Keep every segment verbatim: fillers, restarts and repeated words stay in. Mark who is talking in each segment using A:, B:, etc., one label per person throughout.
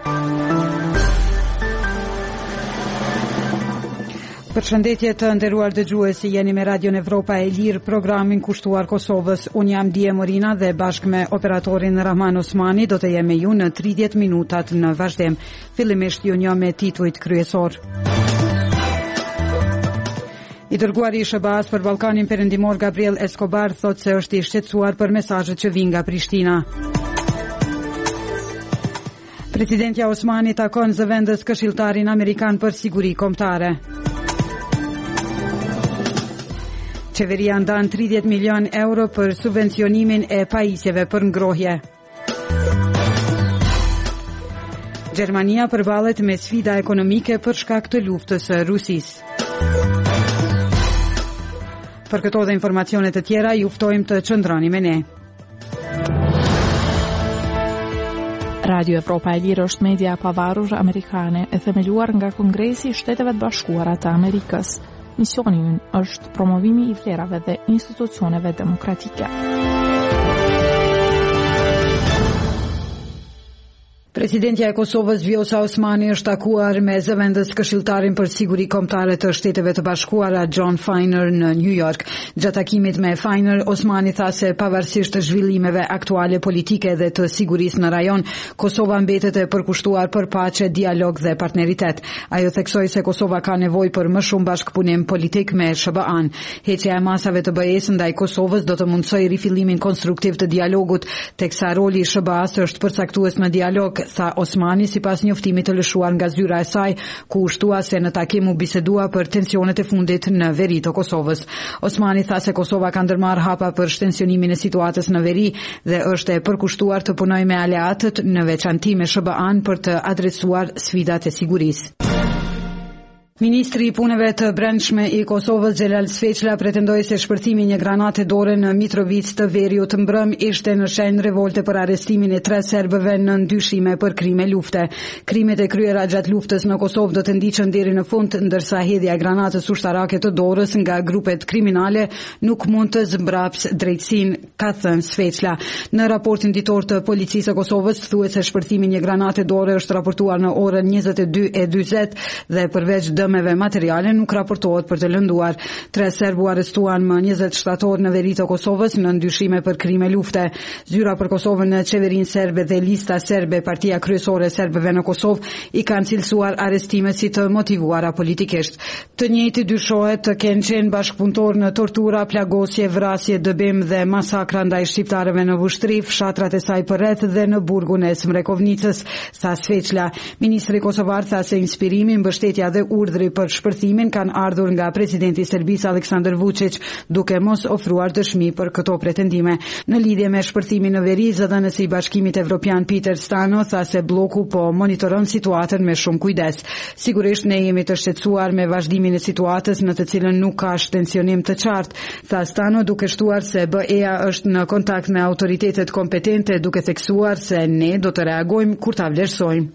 A: Përshëndetje të nderuar dëgjuesi, jeni me Radion Evropa e Lirë, programin kushtuar Kosovës. Unë jam Dije Morina dhe bashkë me operatorin Rahman Osmani do të jem me ju në tridhjetë minutat në vazhdim. Fillimisht ju njoh me titujt kryesor. I dërguari i S B A-s për Ballkanin Perëndimor Gabriel Escobar thotë se është i shqetësuar për mesazhet që vijnë nga Prishtina. Presidentja Osmani takon zëvendës këshilltarin amerikan për siguri kombëtare. Qeveria ndan tridhjetë milion euro për subvencionimin e pajisjeve për ngrohje. Gjermania përballet me sfida ekonomike për shkak të luftës së Rusisë. Për këto dhe informacione të tjera, ju ftojmë të qëndroni me ne.
B: Radio Evropa e Lirë është media e pavarur amerikane e themeluar nga Kongresi i Shteteve të Bashkuara të Amerikës. Misioni ynë është promovimi i vlerave dhe institucioneve demokratike.
A: Presidentja e Kosovës Vjosa Osmani është takuar me zëvendës këshilltarin për siguri kombëtare të Shteteve të Bashkuara John Feiner në New York. Gjatë takimit me Feiner, Osmani tha se pavarësisht të zhvillimeve aktuale politike dhe të sigurisë në rajon, Kosova mbetet e përkushtuar për paqe, dialog dhe partneritet. Ajo theksoi se Kosova ka nevojë për më shumë bashkëpunim politik me S B A-n. Heqja e masave të B E-s ndaj Kosovës do të mundsojë rifillimin konstruktiv të dialogut, teksa roli i S B A-s është përcaktues në dialog, tha Osmani sipas njoftimit të lëshuar nga zyra e saj, ku ushtua se në takim u bisedua për tensionet e fundit në veri të Kosovës. Osmani tha se Kosova ka ndërmarrë hapa për shtensionimin e situatës në veri dhe është e përkushtuar të punojë me aleatët, në veçanti me S B A-n, për të adresuar sfidat e sigurisë. Ministri i punëve të brendshme i Kosovës Xhelal Sveçla pretendoi se shpërthimi një granate dore në Mitrovic të veriut mbrëm ishte në shenjë revolte për arrestimin e tre serbëve në ndyshime për krime lufte. Krimet e kryera gjatë luftës në Kosovë do të ndiqen deri në fund, ndërsa hedhja e granatës ushtarake të dorës nga grupet kriminale nuk mund të zmbraps drejtësinë, ka thënë Sveçla. Në raportin ditor të policisë së Kosovës thuhet se shpërthimi një granate dore është raportuar në orën njëzet e dy e dyzet dhe përveç dëmeve materiale nuk raportohet për të lënduar. Tre serbu arrestuan më njëzet shtator në veri të Kosovës në ndyshime për krime lufte. Zyra për Kosovën në qeverinë serbe dhe lista serbe, partia kryesore e serbëve në Kosovë, i kanë cilësuar arrestimet si të motivuara politikisht. Të njëjti dyshohet të kenë qenë bashkëpunëtor në tortura, plagosje, vrasje, dëbim dhe masakra ndaj shqiptarëve në Vushtri, fshatrat e saj përreth dhe në burgun e Smrekovnicës, sa Sveçla. Ministri kosovar tha se inspirimi, mbështetja dhe urdhri për shpërthimin kanë ardhur nga presidenti i Serbisë Aleksandar Vučić, duke mos ofruar dëshmi për këto pretendime. Në lidhje me shpërthimin në veri, zëdhënësi i Bashkimit Evropian Peter Stano tha se bloku po monitoron situatën me shumë kujdes. Sigurisht ne jemi të shqetësuar me vazhdimin e situatës në të cilën nuk ka shtensionim të qartë, tha Stano, duke shtuar se B E-a është në kontakt me autoritetet kompetente, duke theksuar se ne do të reagojmë kur ta vlerësojmë.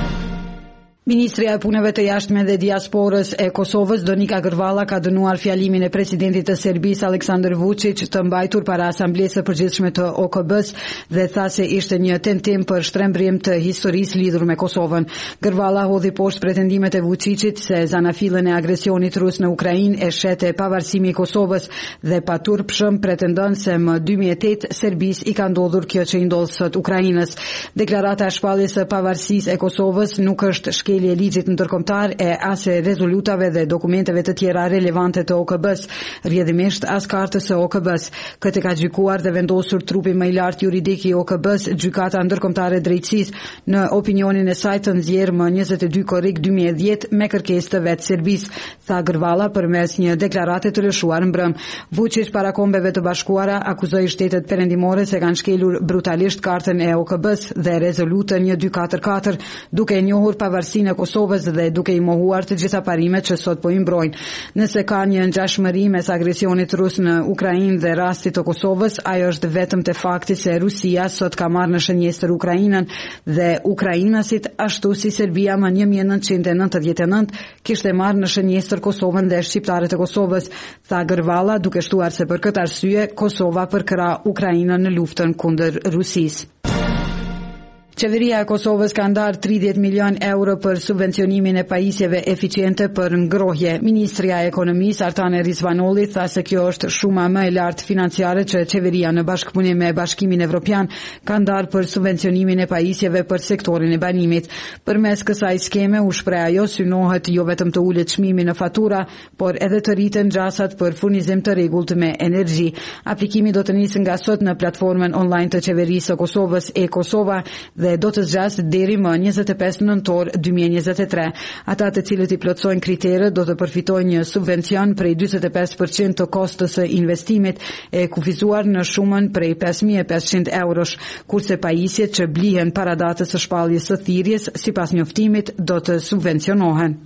A: Ministria e punëve të jashtme dhe diasporës e Kosovës Donika Gërvalla ka dënuar fjalimin e presidentit të Serbisë Aleksandar Vučić të mbajtur para Asamblesë së Përgjithshme të O K B-s dhe tha se ishte një tentim për shtrembrim të historisë lidhur me Kosovën. Gërvalla hodhi poshtë pretendimet e Vučićit se zanafillën e agresionit rus në Ukrainë e shete pavarësimi i Kosovës dhe pa turpshëm pretendon se më dy mijë e tetë Serbisë i ka ndodhur kjo që i ndodh sot Ukrainës. Deklarata e shpalljes së pavarësisë e Kosovës nuk është shkel e ligjit ndërkombëtar e as e rezolutave dhe dokumenteve të tjera relevante të O K B-s, rrjedhimisht as kartës së O K B-s. Këtë ka gjykuar dhe vendosur trupi më i lartë juridik i O K B-s, Gjykata Ndërkombëtare e Drejtësisë, në opinionin e saj të nxjerrë më njëzet e dy korrik dy mijë e dhjetë me kërkesë të vetë Serbisë, tha Gërvalla përmes një deklarate të lëshuar mbrëm. Vučić para Kombeve të Bashkuara akuzoi shtetet perëndimore se kanë shkelur brutalisht kartën e O K B-s dhe rezolutën një dy katër katër, duke e njohur pavarësinë e Kosovës dhe duke i mohuar të gjitha parimet që sot po i mbrojnë. Nëse ka një ngjashmëri mes agresionit rus në Ukrainë dhe rastit të Kosovës, ajo është vetëm te fakti se Rusia sot ka marrë në shënjestër Ukrainën dhe ukrainasit, ashtu si Serbia më një mijë e nëntëqind e nëntëdhjetë e nëntë kishte marrë në shënjestër Kosovën dhe shqiptarët e Kosovës, tha Gërvalla, duke shtuar se për këtë arsye Kosova përkra Ukrainën në luftën kundër Rusisë. Qeveria e Kosovës ka ndarë tridhjetë milion euro për subvencionimin e pajisjeve eficiente për ngrohje. Ministria e Ekonomisë Artane Rizvanolli tha se kjo është shuma më e lartë financiare që qeveria në bashkëpunim me Bashkimin Evropian ka ndarë për subvencionimin e pajisjeve për sektorin e banimit. Përmes kësaj skeme u shpreh ajo synohet jo vetëm të ulet çmimi në fatura, por edhe të rriten gjasat për furnizim të rregullt me energji. Aplikimi do të nisë nga sot në platformën online të qeverisë së Kosovës e Kosova dhe do të zgjasë deri më njëzet e pesë nëntor dy mijë e njëzet e tre. Ata të cilët i plotësojnë kriteret do të përfitojnë një subvencion prej njëzet e pesë përqind të kostës së investimit e kufizuar në shumën prej pesë mijë e pesëqind eurosh, kurse pajisjet që blihen para datës së shpalljes së thirrjes sipas njoftimit do të subvencionohen.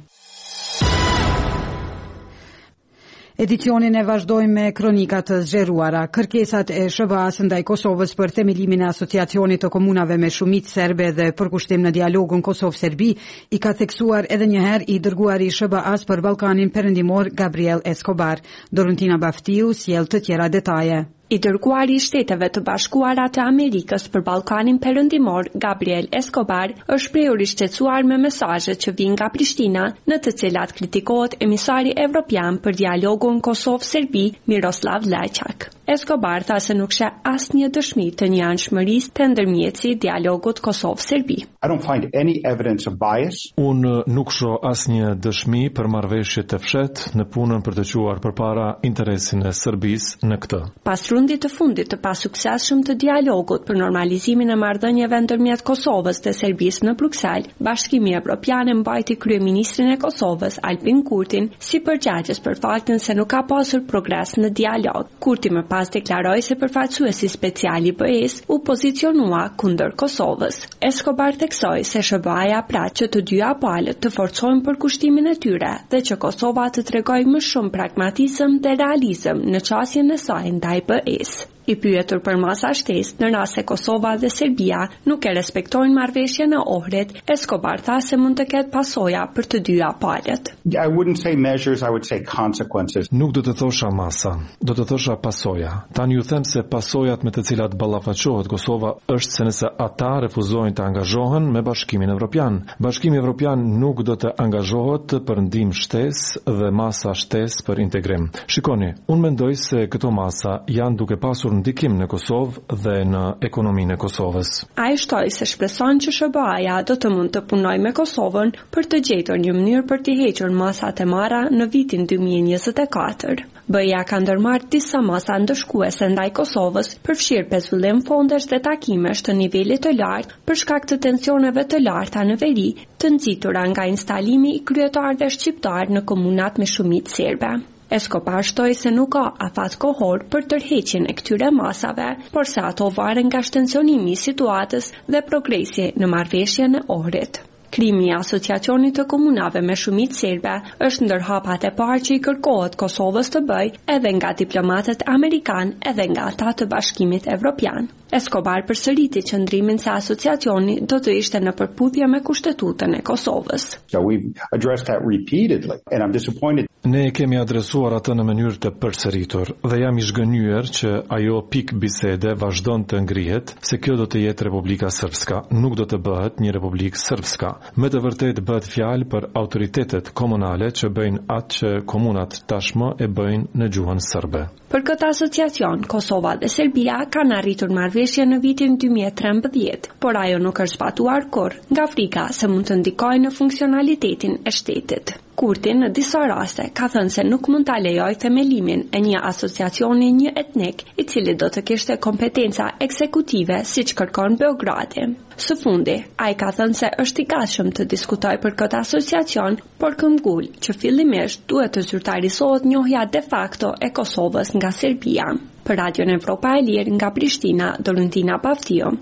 A: Edicionin e vazhdojmë me kronikat të zgjeruara. Kërkesat e S B A-s ndaj Kosovës për themelimin e asociacionit të komunave me shumicë serbe dhe përkushtim në dialogun Kosovë-Serbi i ka theksuar edhe një herë i dërguari i S B A-s për Ballkanin Perëndimor Gabriel Escobar. Dorentina Baftiu sjell të tjera detaje.
C: I dërguari i Shteteve të Bashkuara të Amerikës për Ballkanin Perëndimor, Gabriel Escobar, është shprehur i shqetësuar me mesazhet që vijnë nga Prishtina, në të cilat kritikohet emisari evropian për dialogun Kosovë-Serbi, Miroslav Lajçak. Escobar tha se nuk sheh asnjë dëshmi të njëanshmërisë të ndërmjetësit dialogut Kosovë-Serbi.
D: I don't find any evidence of bias.
E: Unë nuk shoh asnjë dëshmi për marrëveshje të fshehtë në punën për të quar përpara interesin e Serbisë në këtë.
C: Pas rundit të fundit të pasuksesshëm të dialogut për normalizimin e marrëdhënieve ndërmjet Kosovës dhe Serbisë në Bruksel, Bashkimi Evropian e mbajti kryeministrin e Kosovës, Albin Kurtin, si përgjegjës për faktin se nuk ka pasur progres në dialog. Kurti më pas deklaroi se përfaqësuesi special i B E-s u pozicionua kundër Kosovës. Escobar theksoi se S B A-ja prat që të dyja palët të forcojnë përkushtimin e tyre dhe që Kosova të tregojë më shumë pragmatizëm dhe realizëm në çështjen e saj ndaj B E-s. I pyetur për masa shtesë në rast se Kosova dhe Serbia nuk e respektojnë marrëveshjen e Ohrit, Escobar tha se mund të ketë pasoja për të dyja palët.
D: I wouldn't say measures, I would say consequences.
E: Nuk do të thosha masa, do të thosha pasoja. Tani ju them se pasojat me të cilat ballafaqohet Kosova është se nëse ata refuzojnë të angazhohen me Bashkimin Evropian. Bashkimi Evropian nuk do të angazhohet për ndihmë shtesë dhe masa shtesë për integrim. Shikoni, unë mendoj se këto masa janë duke pasur ndikim në Kosovë dhe në ekonominë e Kosovës.
C: Ai shtoi se shpreson që S B A-ja do të mund të punojë me Kosovën për të gjetur një mënyrë për të hequr masat e marra në vitin dy mijë e njëzet e katër. B E-ja ka ndërmarrë disa masa ndëshkuese ndaj Kosovës, përfshirë pezullim fondesh dhe takimesh të nivelit të lartë për shkak të tensioneve të larta në veri, të nxitura nga instalimi i kryetarëve shqiptar në komunat me shumicë serbe. Escobar shtoi se nuk ka afat kohor për tërheqjen e këtyre masave, por se ato varen nga shtensionimi i situatës dhe progresi në marrëveshjen e Ohrit. Krimi i asociacionit të komunave me shumicë serbe është ndër hapat e parë që i kërkohet Kosovës të bëjë edhe nga diplomatët amerikan edhe nga ata të Bashkimit Evropian. Escobar përsëriti qëndrimin se asociacioni do të ishte në përputhje me Kushtetutën e Kosovës.
D: So we've addressed that repeatedly and I'm disappointed.
E: Ne kemi adresuar atë në mënyrë të përsëritur dhe jam i zgënjur që ajo pikë bisede vazhdon të ngrihet se kjo do të jetë Republika Srpska, nuk do të bëhet një Republikë Srpska. Me të vërtetë bëhet fjalë për autoritetet komunale që bëjnë atë që komunat tashmë e bëjnë në gjuhën serbe.
C: Për këtë asociacion, Kosova dhe Serbia kanë arritur marrëveshje në vitin dy mijë e trembëdhjetë, por ajo nuk është zbatuar kurrë, nga frika se mund të ndikojë në funksionalitetin e shtetit. Kurti në disa raste ka thënë se nuk mund ta lejojë themelimin e një asociacioni një etnik i cili do të kishte kompetenca ekzekutive siç kërkon Beogradi. Së fundi, ai ka thënë se është i gatshëm të diskutojë për këtë asociacion, por këmbgul që fillimisht duhet të zyrtarisohet njohja de facto e Kosovës nga Serbia. Për Radion Evropa e Lirë nga Prishtina, Dorentina Baftiu.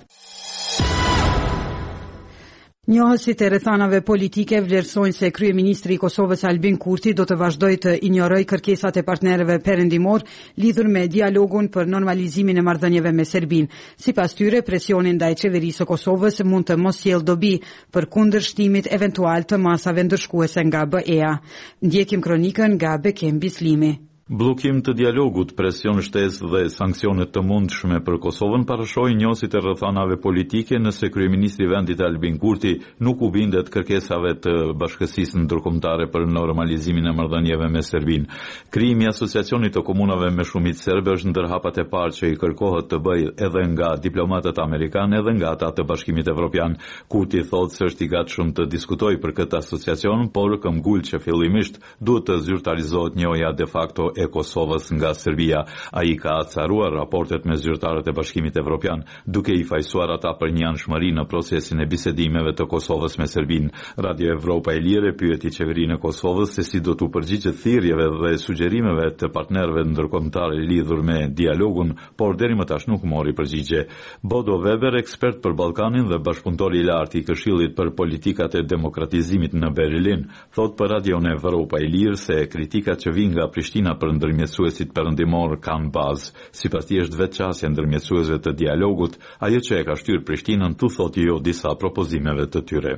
A: Njohësit e rrethanave politike vlerësojnë se kryeministri i Kosovës Albin Kurti do të vazhdojë të injorojë kërkesat e partnerëve perëndimor lidhur me dialogun për normalizimin e marrëdhënieve me Serbinë. Sipas tyre, presioni ndaj qeverisë së Kosovës mund të mos sjellë dobi për kundërshtimit eventual të masave ndëshkuese nga B E-ja. Ndjekim kronikën nga Bekem Bislimi.
F: Bllokim të dialogut, presion, shtesë dhe sanksione të mundshme për Kosovën parashojnë njohësit e rrethonave politike nëse kryeministri i vendit Albin Kurti nuk u bindet kërkesave të bashkësisë ndërkombëtare për normalizimin e marrëdhënieve me Serbinë. Krijimi i asociacionit të komunave me shumicë serbe është ndër hapat e parë që i kërkohet të bëjë edhe nga diplomatët amerikanë edhe nga ata të Bashkimit Evropian. Kurti thotë se është i gatshëm të diskutojë për këtë asociacion, por këmbgul që fillimisht duhet të zyrtarizohet njohja de facto e Kosovës nga Serbia. Ai ka acaruar raportet me zyrtarët e Bashkimit Evropian, duke i fajsuar ata për një anshmëri në procesin e bisedimeve të Kosovës me Serbinë. Radio Evropa e Lirë pyeti qeverinë e Kosovës se si do t'u përgjigjet thirrjeve dhe sugjerimeve të partnerëve ndërkombëtar lidhur me dialogun, por deri më tash nuk mori përgjigje. Bodo Weber, ekspert për Ballkanin dhe bashkëpunëtor i lartë i Këshillit për politikat e demokratizimit në Berlin, thot për Radio Evropa e Lirë se kritikat që vijnë nga Prishtina për ndërmjetësuesit perëndimor kanë bazë. Sipas tij është vetë çësia ndërmjetësuesve të dialogut, ajo që e ka shtyr Prishtinën tu thotë jo disa propozimeve të tyre.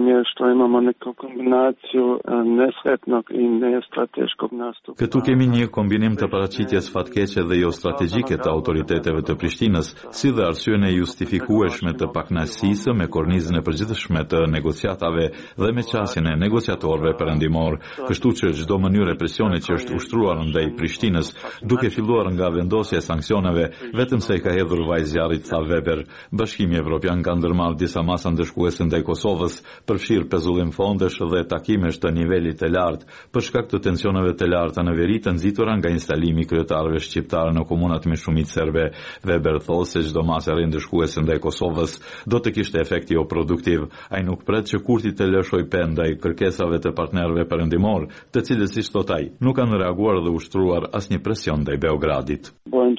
F: Këtu kemi një kombinim të paraqitjes fatkeqe dhe jo strategjike të autoriteteve të Prishtinës, si dhe arsyen e justifikueshme të pakënaqësisë me kornizën e përgjithshme të negociatave dhe me qasjen e negociatorëve perëndimor, kështu që çdo mënyrë presioni që është ushtruar ndaj Prishtinës, duke filluar nga vendosja e sanksioneve, vetëm se i ka hedhur vaj zjarrit, tha Weber. Bashkimi Evropian ka ndërmarrë disa masa ndëshkuese ndaj Kosovës, përfshirë pezullim fondesh dhe takimesh të nivelit të lartë, për shkak të tensioneve të larta në veri të nxitura nga instalimi i kryetarëve shqiptarë në komunat me shumicë serbe. Weber thotë se çdo masë rindëshkuese ndaj Kosovës do të kishte efekt jo produktiv. Ai nuk pret që Kurti të lëshoj pend ndaj kërkesave të partnerëve perëndimor, të cilët siç thot ai, nuk kanë reaguar dhe ushtruar asnjë presion ndaj Beogradit.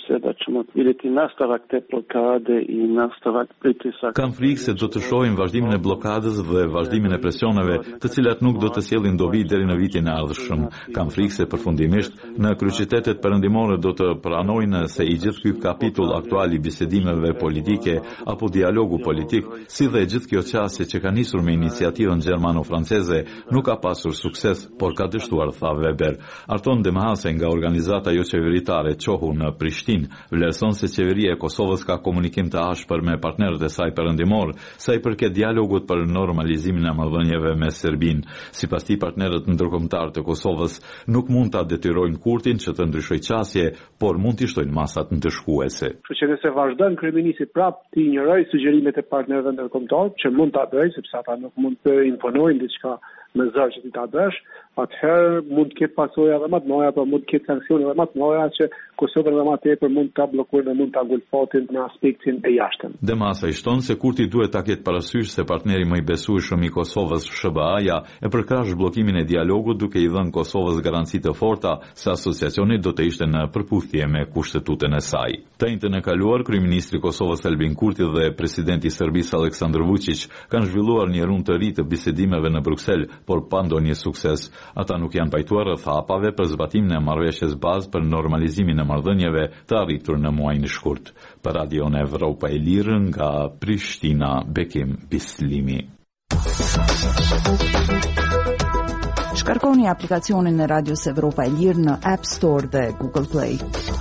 F: Kam frikë se do të shohim vazhdimin e bllokadës dhe vazhdimin e presioneve, të cilat nuk do të sjellin dobi deri në vitin e ardhshëm. Kam frikë se përfundimisht në kryeqytetet perëndimore do të pranojnë se i gjithë ky kapitull aktual i bisedimeve politike apo dialogu politik, si dhe gjithë kjo qasje që ka nisur me iniciativën gjermano-franceze, nuk ka pasur sukses, por ka dështuar, tha Weber. Arton Demhase nga organizata jo qeveritare qohu në Prishtinë vlerëson se qeveria e Kosovës ka komunikim të ashpër me partnerët e saj perëndimor sa i përket dialogut për normalizimin e marrëdhënieve me Serbinë. Sipas tij, partnerët ndërkombëtar të Kosovës nuk mund ta detyrojnë Kurtin që të ndryshojë qasje, por mund t'i shtojnë masat ndëshkuese.
G: Kështu që nëse vazhdon kryeministri prap të injorojë sugjerimet e partnerëve ndërkombëtar, që mund ta bëjë sepse ata nuk mund të imponojnë diçka me zërë që ti ta bësh, atëherë mund të ketë pasoja dhe më të mëdha, apo mund të ketë sanksione dhe më të mëdha që Kosova dhe më tepër mund ta bllokojnë dhe mund ta ngulfatin në aspektin e jashtëm.
F: Demasa i shton se Kurti duhet ta ketë parasysh se partneri më i besueshëm i Kosovës, S B A-ja, e përkrash bllokimin e dialogut duke i dhënë Kosovës garanci të forta se asociacioni do të ishte në përputhje me kushtetutën e saj. Të njëjtën e kaluar, kryeministri i Kosovës Albin Kurti dhe presidenti i Serbisë Aleksandar Vučić kanë zhvilluar një rundë të ri të bisedimeve në Bruksel, por pa ndonjë sukses. Ata nuk janë pajtuar rreth hapave për zbatimin e marrëveshjes bazë për normalizimin e marrëdhënieve të arritur në muajin e shkurt. Për Radio Evropa e Lirë nga Prishtina, Bekim Bislimi.
H: Shkarkoni aplikacionin e Radios Evropa e Lirë në App Store dhe Google Play.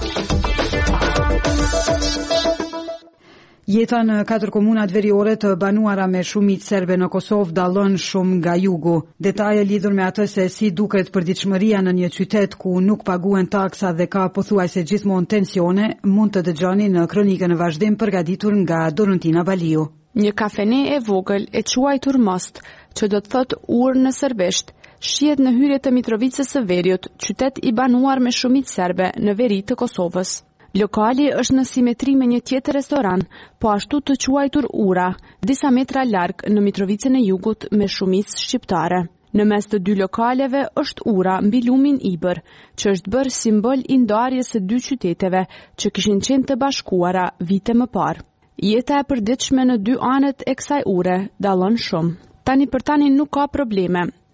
A: Jeta në katër komunat veriore të banuara me shumicë serbe në Kosovë dallon shumë nga jugu. Detaje lidhur me atë se si duket përditshmëria në një qytet ku nuk paguhen taksa dhe ka pothuajse gjithmonë tensione, mund të dëgjoni në kronikën e vazhdim përgatitur nga Doruntina Baliu.
B: Një kafene e vogël e quajtur Most, që do të thotë urë në serbisht, shihet në hyrje të Mitrovicës së Veriut, qytet i banuar me shumicë serbe në veri të Kosovës. Lokali është në simetri me një tjetër restoran, po ashtu të quajtur Ura, disa metra larg në Mitrovicën e Jugut me shumicë shqiptare. Në mes të dy lokaleve është Ura mbi lumin Ibër, që është bërë simbol i ndarjes së dy qyteteve që kishin qenë të bashkuara vite më parë. Jeta e përditshme në dy anët e kësaj ure dallon shumë. Tani për tani nuk ka probleme,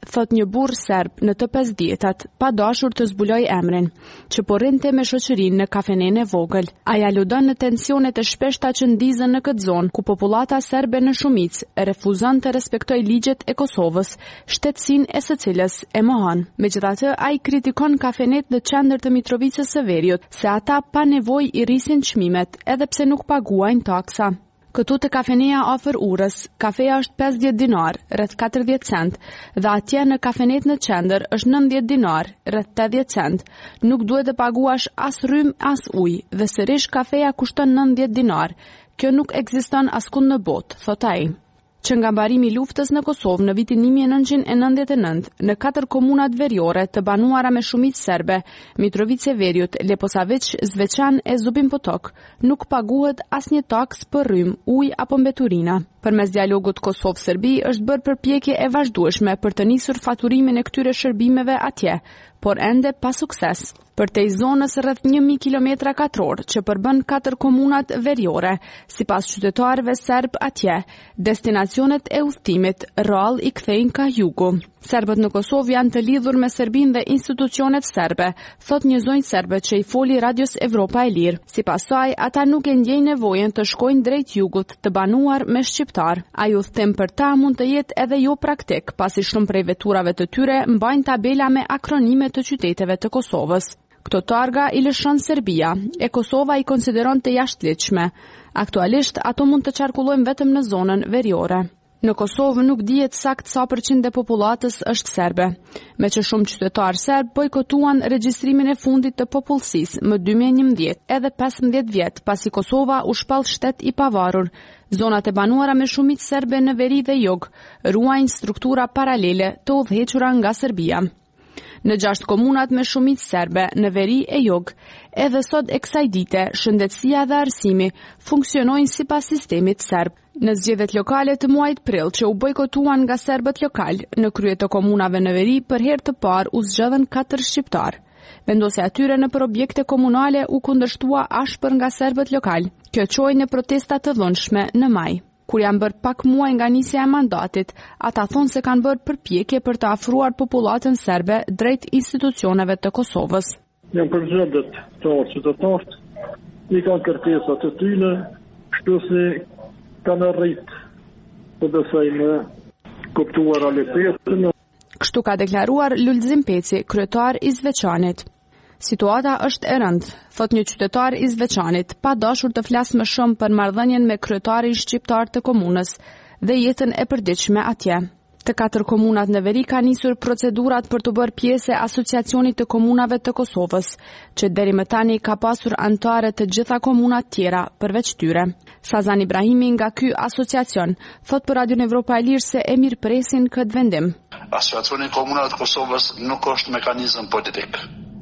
B: thot një burr serb në të pesëdhjetat, pa dashur të zbuloj emrin, që po rrinte me shoqërinë në kafenen e vogël. Ai aludon në tensionet e shpeshta që ndizën në këtë zonë, ku popullata serbe në shumicë refuzon të respektojë ligjet e Kosovës, shtetësinë e së cilës e mohon. Megjithatë, ai kritikon kafenet në qendër të Mitrovicës së Veriut, se ata pa nevojë i rrisin çmimet, edhe pse nuk paguajnë taksa. Këtu të kafeneja afër urës, kafeja është pesëdhjetë dinar, rreth katërdhjetë cent, dhe atje në kafenet në qendër është nëntëdhjetë dinar, rreth tetëdhjetë cent. Nuk duhet të paguash as rrymë as ujë, dhe sërish kafeja kushton nëntëdhjetë dinar. Kjo nuk ekziston askund në botë, thot ai. Që nga mbarimi i luftës në Kosovë në vitin një mijë e nëntëqind e nëntëdhjetë e nëntë, në katër komunat veriore të banuara me shumicë serbe, Mitrovica e Veriut, Leposavić, Zveçan e Zubin Potok, nuk paguhet asnjë taks për rrymë, ujë apo mbeturina. Përmes dialogut Kosovë-Serbi është bërë përpjekje e vazhdueshme për të nisur faturimin e këtyre shërbimeve atje, por ende pa sukses. Përtej zonës rreth një mijë kilometra katror që përbën katër komunat veriore, sipas qytetarëve serb atje, destinacionet e udhëtimit rrallë i kthejnë ka jugu. Serbët në Kosovë janë të lidhur me Serbinë dhe institucionet serbe, thot një zonjë serbe që i foli Radios Evropa e Lirë. Sipas saj, ata nuk e ndjejnë nevojën të shkojnë drejt jugut të banuar me shqiptar. Ai udhëtim për ta mund të jetë edhe jo praktik, pasi shumë prej veturave të tyre mbajnë tabela me akronime të qyteteve të Kosovës. Këto targa i lëshon Serbia, e Kosova i konsideron të jashtëligjshme. Aktualisht ato mund të qarkullojnë vetëm në zonën veriore. Në Kosovë nuk dihet sakt sa përqind e popullatës është serbe, me që shumë qytetarë serb bojkotuan regjistrimin e fundit të popullsisë më dy mijë e njëmbëdhjetë, edhe pesëmbëdhjetë vjet pasi Kosova u shpall shtet i pavarur. Zonat e banuara me shumicë serbe në veri dhe jug ruajnë struktura paralele të udhëhequra nga Serbia. Në gjashtë komunat me shumicë serbe në veri e jug, edhe sot e kësaj dite, shëndetësia dhe arsimi funksionojnë sipas sistemit serb. Në zgjedhjet lokale të muajit prill që u bojkotuan nga serbët lokal, në krye të komunave në veri për herë të parë u zgjedhën katër shqiptar. Vendosja e tyre në për objekte komunale u kundërshtua ashpër nga serbët lokal. Kjo çoi në protesta të dhunshme në maj. Kur janë bërë pak muaj nga nisja e mandatit, ata thonë se kanë bërë përpjekje për të afruar popullatën serbe drejt institucioneve të Kosovës.
G: Janë përgjëndet të orë qytetarët, i kanë kërkesat të tyne, kështu si kanë rritë të besojnë kuptuar realitetin.
B: Kështu ka deklaruar Lulzim Peci, kryetar i Zveçanit. Situata është e rëndë, thot një qytetar i Zveçanit, pa dashur të flasë më shumë për marrëdhënien me kryetarin shqiptar të komunës dhe jetën e përditshme atje. Të katër komunat në veri ka nisur procedurat për të bërë pjesë e Asociacionit të Komunave të Kosovës, që deri më tani ka pasur anëtare të gjitha komunat tjera përveç tyre. Sazan Ibrahimi nga ky asociacion thot për Radion Evropa e Lirë se e mirëpresin këtë vendim.
I: Asociacioni i Komunave të Kosovës nuk është mekanizëm politik.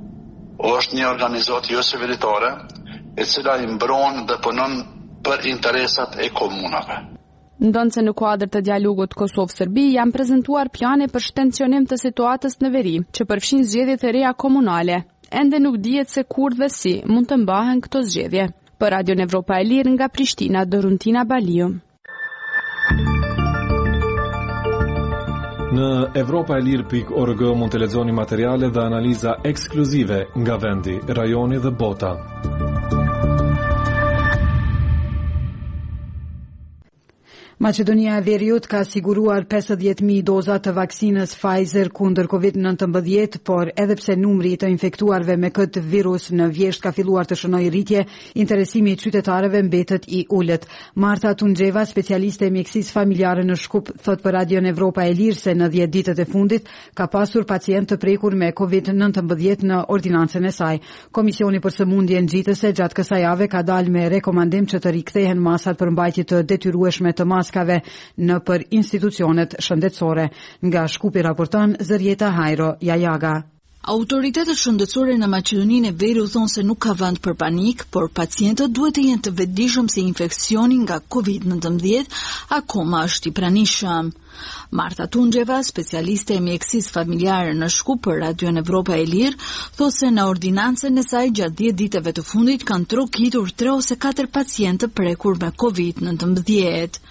I: Është një organizatë jo civilitare, e cila i mbron dhe punon për interesat e komunave.
B: Ndonë se në kuadër të dialogut Kosovë-Serbi janë prezantuar plane për shtensionim të situatës në veri, që përfshin zgjedhje të reja komunale. Ende nuk dihet se kur dhe si mund të mbahen këto zgjedhje. Për Radion Evropa e Lirë nga Prishtina, Doruntina Baliu.
E: Në Evropa e Lirë pikë org mund të lexoni materiale dhe analiza ekskluzive nga vendi, rajoni dhe bota.
A: Maqedonia e Veriut ka siguruar pesëdhjetë mijë doza të vaksinës Pfizer kundër kovid nëntëmbëdhjetë, por edhe pse numri i të infektuarve me këtë virus në vjesht ka filluar të shënojë rritje, interesimi i qytetarëve mbetet i ulët. Marta Tunxheva, specialiste e mjekësisë familjare në Shkup, thot për Radion Evropa e Lirë se në dhjetë ditët e fundit ka pasur pacient të prekur me kovid nëntëmbëdhjetë në ordinancën e saj. Komisioni për sëmundje nxitëse gjatë kësaj jave ka dalë me rekomandim që të rikthehen masat për mbajtje të detyrueshme të maskave në për institucionet shëndetësore. Nga Shkupi raporton Zërjeta Hajro Jajaga.
J: Autoritetet shëndetësore në Maqedoninë e Veriut thonë se nuk ka vend për panik, por pacientët duhet të jenë të vetëdijshëm se infeksioni nga kovid nëntëmbëdhjetë akoma është i pranishëm. Marta Tunxheva, specialiste e mjekësisë familjare në Shkup për Radion Evropa e Lirë, thotë se në ordinancën e saj gjatë dhjetë ditëve të fundit kanë trokitur tre ose katër pacientë prekur me kovid nëntëmbëdhjetë.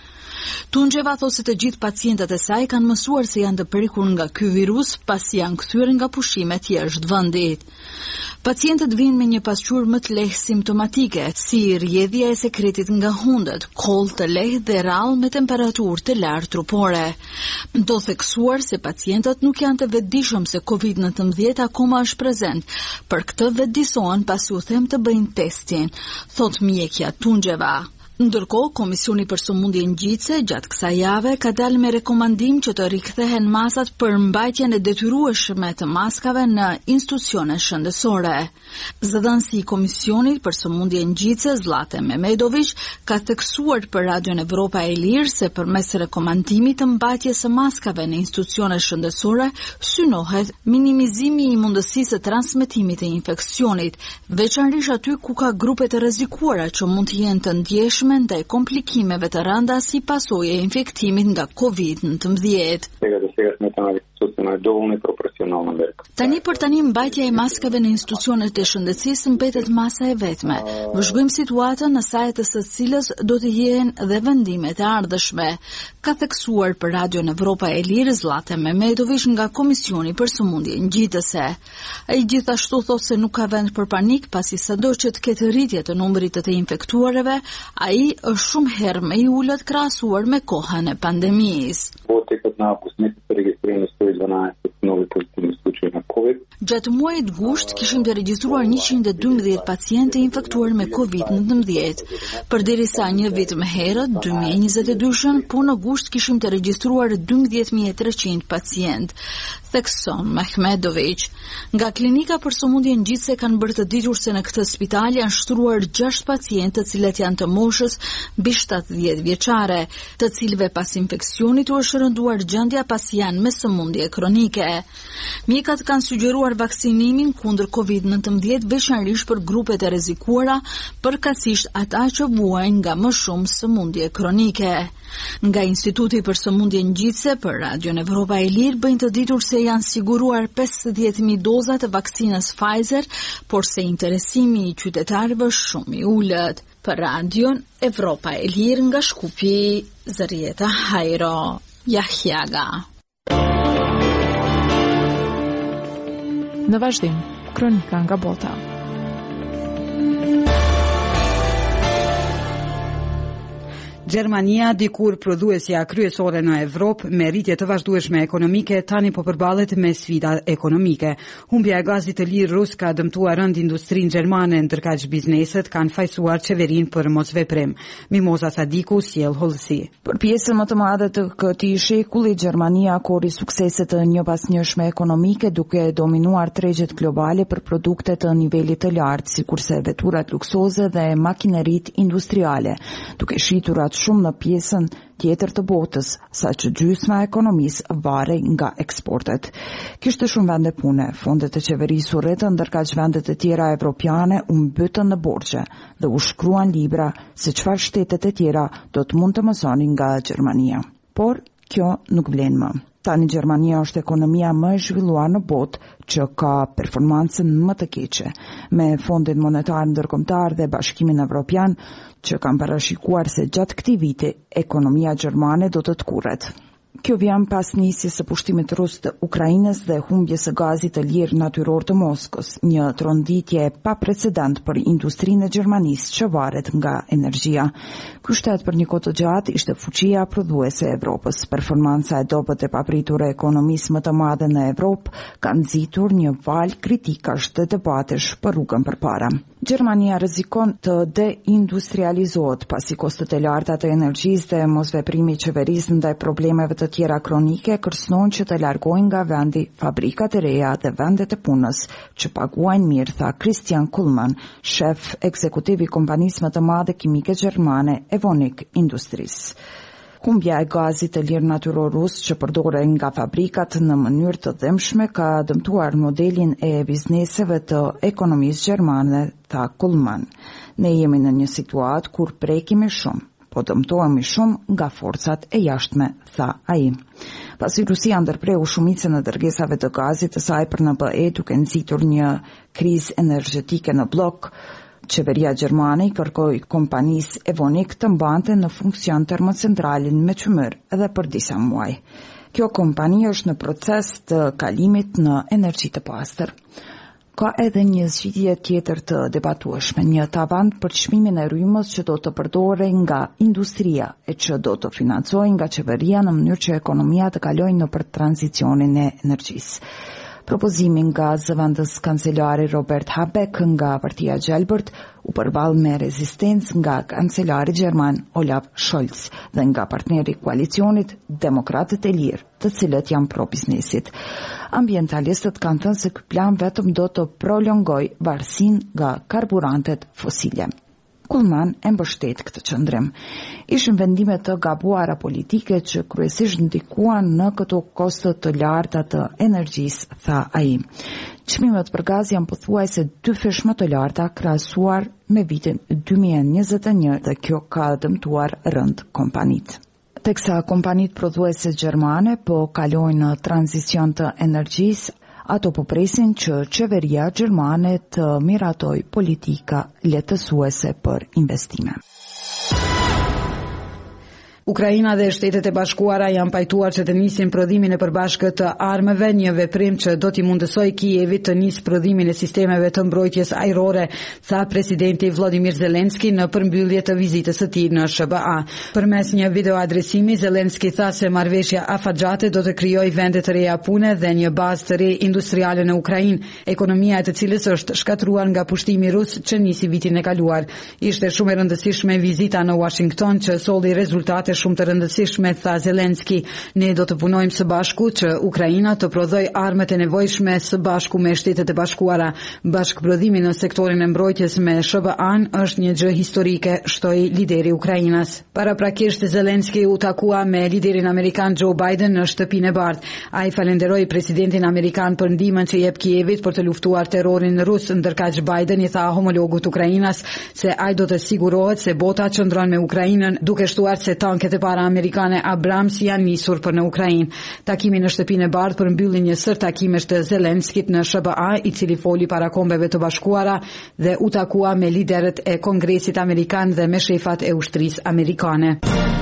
J: Tungjeva thosë se të gjithë pacientët e saj kanë mësuar se janë të prekur nga ky virus pasi janë kthyer nga pushimet jashtë vendit. Pacientët vinë me një pasqyrë më të lehtë simptomatike, si rrjedhja e sekretit nga hundët, koll të lehtë dhe rrallë me temperaturë të lartë trupore. Do theksuar se pacientët nuk janë të vetëdijshëm se kovid nëntëmbëdhjetë akoma është prezent, për këtë vetëdijsohen pasi u them të bëjnë testin, thot mjekja Tungjeva. Ndërkohë, Komisioni për Sëmundje Ngjitse gjatë kësaj jave ka dalë me rekomandim që të rikthehen masat për mbajtjen e detyrueshme të maskave në institucione shëndetësore. Zëdhënësi i Komisionit për Sëmundje Ngjitse Zlate Memedović ka theksuar për Radion Evropa e Lirë se përmes rekomandimit të mbajtjes së maskave në institucione shëndetësore synohet minimizimi i mundësisë së transmetimit të infeksionit, veçanërisht aty ku ka grupe të rrezikuara që mund të jenë të ndjeshme ndaj komplikimeve të rënda si pasojë e infektimit nga kovid nëntëmbëdhjetë. Tani për tani mbajtja e maskave në institucionet e shëndetësisë mbetet masa e vetme. Vëzhgojmë situatën në sajtë së cilës do të jenë dhe vendimet e ardhshme, ka theksuar për Radion Evropa e Lirë Zlate Memedović nga Komisioni për Sëmundje Ngjitëse. Ai gjithashtu thotë se nuk ka vend për panik pasi sado që të ketë rritje të numrit të të infektuarve, ai është shumë herë më i ulët krahasuar me kohën e pandemisë. Gjatë muajit gusht kishim të regjistruar njëqind e dymbëdhjetë pacientë infektuar me kovid nëntëmbëdhjetë. Përderisa një vit më herët, dy mijë e njëzet e dy-shën, po në gusht kishim të regjistruar dymbëdhjetë mijë e treqind pacientë, thekson Mehmedović. Nga klinika për sëmundje ngjitse kanë bërë të ditur se në këtë spital janë shtruar gjashtë pacientë të cilët janë të moshës mbi shtatëdhjetë vjeçare, të cilëve pas infeksionit u është rënduar gjendja pasi janë me sëmundje kronike. Mjekat kanë sugjeruar vaksinimin kundër kovid nëntëmbëdhjetë veçanërisht për grupet e rrezikuara, përkatësisht ata që vuajnë nga më shumë sëmundje kronike. Nga Instituti për Sëmundje Ngjitse për Radion Evropa e Lirë bëjnë të ditur se janë siguruar pesëdhjetë mijë doza të vaksinës Pfizer, por se interesimi i qytetarëve shumë i ulët. Për Radion Evropa e Lirë nga Shkupi, Zërieta Hajro, Jahjaga.
B: Në vazhdim, kronika nga bota.
A: Gjermania, dikur prodhuesja kryesore në Evropë me rritje të vazhdueshme ekonomike, tani po përballet me sfida ekonomike. Humbja e gazit të lirë rus ka dëmtuar rënd industrinë gjermane, ndërkaq bizneset kanë fajsuar qeverinë për mosveprim. Mimoza Sadiku sjell hollësi.
H: Për pjesën më të madhe të këtij shekulli, Gjermania kori suksese të njëpasnjëshme ekonomike, duke dominuar tregjet globale për produkte të nivelit të lartë, sikurse veturat luksoze dhe makineritë industriale, duke shitur shumë në pjesën tjetër të botës, saqë gjysma e ekonomisë varej nga eksportet. Kishte shumë vende pune, fondet e qeverisë u rritën, ndërkaq vendet e tjera evropiane u mbytën në borxhe dhe u shkruan libra se çfarë shtetet e tjera do të mund të mësonin nga Gjermania. Por kjo nuk vlen më. Tani Gjermania është ekonomia më e zhvilluar në botë që ka performancën më të keqe, me Fondin Monetar Ndërkombëtar dhe Bashkimin Evropian që kanë parashikuar se gjatë këtij viti ekonomia gjermane do të tkurret. Kjo vjen pas nisjes së pushtimit rus të Ukrainës dhe humbjes së gazit të lirë natyror të Moskës, një tronditje pa precedent për industrinë e Gjermanisë që varet nga energjia. Ky shtet për një kohë të gjatë ishte fuqia prodhuese e Evropës. Performanca e dobët e papritur e ekonomisë më të madhe në Evropë ka nxitur një val kritikash dhe debatesh për rrugën përpara. Gjermania rrezikon të deindustrializohet pasi kostet e larta të energjisë dhe mosveprimi i qeverisë ndaj problemeve të tjera kronike kërcënojnë që të largojnë nga vendi fabrikat e reja dhe vendet e punës që paguajnë mirë, tha Christian Kullmann, shef ekzekutiv i kompanisë më të madhe kimike gjermane Evonik Industries. Humbja e gazit të lirë natyror rus që përdoren nga fabrikat në mënyrë të dëmshme ka dëmtuar modelin e bizneseve të ekonomisë gjermane, tha Kullmann. Ne jemi në një situatë kur prekimi shumë, po dëmtohemi shumë nga forcat e jashtme, tha ai. Pasi Rusia ndërpreu shumicën e dërgesave të gazit të saj për N B E duke nxitur një krizë energjetike në blok, Qeveria gjermane i kërkoi kompanisë Evonik të mbante në funksion termocentralin me qymyr edhe për disa muaj. Kjo kompani është në proces të kalimit në energji të pastër. Ka edhe një zgjidhje tjetër të debatueshme, një tavan për çmimin e rrymës që do të përdore nga industria e që do të financojë nga qeveria në mënyrë që ekonomia të kalojë në për tranzicionin e energjisë. Propozimin nga zëvendës kancelari Robert Habeck nga Partia Gjelbërt u përball me rezistencë nga kancelari gjerman Olaf Scholz dhe nga partneri i koalicionit Demokratët e Lirë, të cilët janë pro biznesit. Ambientalistët kanë thënë se ky plan vetëm do të prolongojë varësinë nga karburantet fosile. Kullman e mbështet këtë qëndrim. Ishin vendime të gabuara politike që kryesisht ndikuan në këto kosto të larta të energjisë, tha ai. Çmimet për gaz janë pothuajse dy fish më të larta krahasuar me vitin dy mijë e njëzet e një dhe kjo ka dëmtuar rënd kompanitë. Teksa kompanitë prodhuese gjermane po kalojnë në tranzicion të energjisë, ato po presin që qeveria gjermane të miratoj politika lehtësuese për investime.
A: Ukraina dhe Shtetet e Bashkuara janë pajtuar që të nisin prodhimin e përbashkët të armëve, një veprim që do t'i mundësoj Kijevit të nisë prodhimin e sistemeve të mbrojtjes ajrore, tha presidenti Volodymyr Zelensky në përmbyllje të vizitës së tij në S B A. Përmes një video adresimi, Zelensky tha se marrëveshja afatgjate do të krijojë vende të reja pune dhe një bazë të re industriale në Ukrainë, ekonomia e të cilës është shkatruar nga pushtimi rus që nisi vitin e kaluar. Ishte shumë e rëndësishme vizita në Washington që solli rezultate shumë të rëndësishme, tha Zelensky. Ne do të punojmë së bashku që Ukraina të prodhoj armët e nevojshme së bashku me Shtetet e Bashkuara. Bashkëprodhimi në sektorin e mbrojtjes me S B A-n është një gjë historike, shtoi lideri i Ukrainës. Paraprakisht Zelensky u takua me liderin amerikan Joe Biden në shtëpinë e Bardhë. Ai falenderoi presidentin amerikan për ndihmën që jep Kijevit për të luftuar terrorin rus, ndërkaq Biden i tha homologut Ukrainas se ai do të sigurohet se bota qëndron me Ukrainën, duke shtuar se tank e para amerikane Abrams janë nisur për në Ukrainë. Takimi në shtëpinë e Bardhë përmbylli një sër takimesh të Zelenskit në S B A, i cili foli para Kombeve të Bashkuara dhe u takua me liderët e Kongresit Amerikan dhe me shefat e ushtrisë amerikane.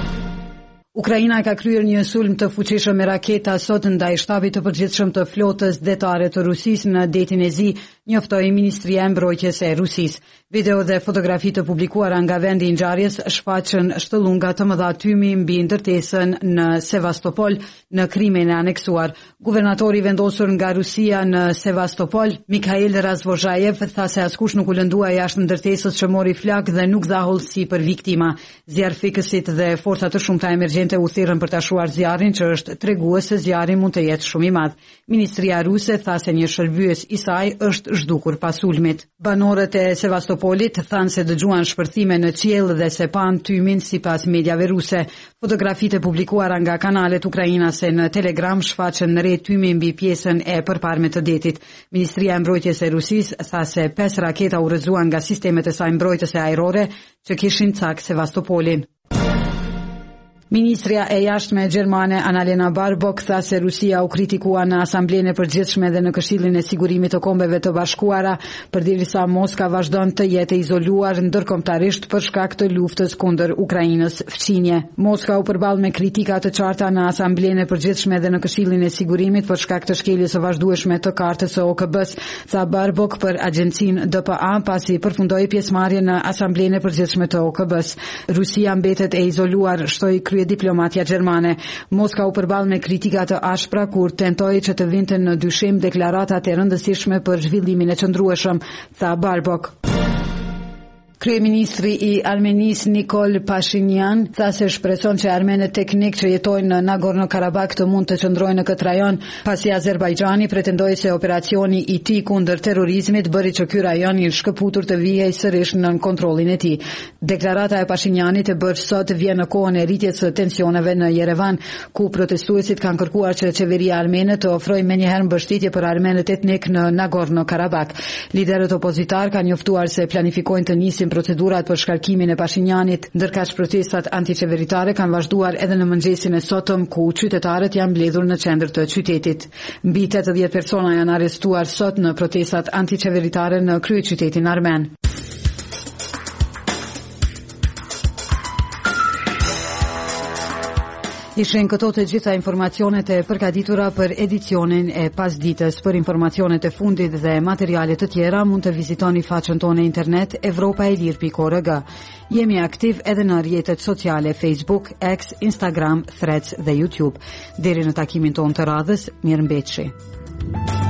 A: Ukraina ka kryer një sulm të fuqishëm me raketa sot ndaj shtabit të përgjithshëm të flotës detare të Rusisë në detin e Zi, njoftoi Ministria e Mbrojtjes e Rusisë. Video dhe fotografi të publikuara nga vendi i ngjarjes shfaqën shtollunga të mëdha tymi mbi ndërtesën në Sevastopol, në Krimin e aneksuar. Guvernatori vendosur nga Rusia në Sevastopol, Mikhail Razvozhajev, tha se askush nuk u lëndua jashtë ndërtesës që mori flak dhe nuk dha hollësi për viktima. Zjarfikësit dhe forcat të shumta emergjente u thirrën për ta shuar zjarrin, që është tregues se zjarri mund të jetë shumë i madh. Ministria ruse tha se një shërbyes i saj është zhdukur pas sulmit. Banorët e Sevastopolit thanë se dëgjuan shpërthime në qiell dhe se pan tymin sipas mediave ruse. Fotografitë e publikuara nga kanalet ukrainase në Telegram shfaqën në re tymin mbi pjesën e përparme të detit. Ministria e Mbrojtjes e Rusisë tha se pesë raketa u rrëzuan nga sistemet e saj mbrojtëse ajrore që kishin cak Sevastopolin. Ministria e jashtme gjermane Annalena Baerbock tha se Rusia u kritikua në Asamblenë e Përgjithshme dhe në Këshillin e Sigurimit të Kombeve të Bashkuara, përderisa Moska vazhdon të jetë izoluar ndërkombëtarisht për shkak të luftës kundër Ukrainës fqinje. Moska u përball me kritika të qarta në Asamblenë e Përgjithshme dhe në Këshillin e Sigurimit për shkak të shkeljes së vazhdueshme të kartës së O K B-s, tha Baerbock për agjencinë D P A pasi përfundoi pjesëmarrje në Asamblenë e Përgjithshme të O K B-s. Rusia mbetet e izoluar, shtoi diplomatja gjermane. Moska u përball me kritika të ashpra kur tentoi që të vinte në dyshim deklaratat e rëndësishme për zhvillimin e qëndrueshëm, tha Baerbock. Kryeministri i Armenisë Nikol Pashinyan tha se shpreson që armenët teknik që jetojnë në Nagorno-Karabakh të mund të qëndrojnë në këtë rajon, pasi Azerbajxhani pretendoi se operacioni i tij kundër terrorizmit bëri që ky rajon i shkëputur të vijej sërish nën kontrollin e tij. Deklarata e Pashinyanit e bërë sot vjen në kohën e rritjes së tensioneve në Yerevan, ku protestuesit kanë kërkuar që qeveria armene të ofrojë menjëherë mbështetje për armenët etnik në Nagorno-Karabakh. Liderët opozitar kanë njoftuar se planifikojnë të nisin procedurat për shkarkimin e Pashinyanit, ndërkaq protestat antiqeveritare kanë vazhduar edhe në mëngjesin e sotëm, ku qytetarët janë mbledhur në qendër të qytetit. Mbi tetëdhjetë persona janë arrestuar sot në protestat antiqeveritare në kryeqytetin armen. Ishin këto të gjitha informacionet e përgatitura për edicionin e pasdites. Për informacionet e fundit dhe materiale të tjera mund të vizitoni faqen tonë internet evropaelir pikë org. Jemi aktiv edhe në rrjetet sociale Facebook, X, Instagram, Threads dhe YouTube. Deri në takimin tonë të radhës, mirëmbëjtje.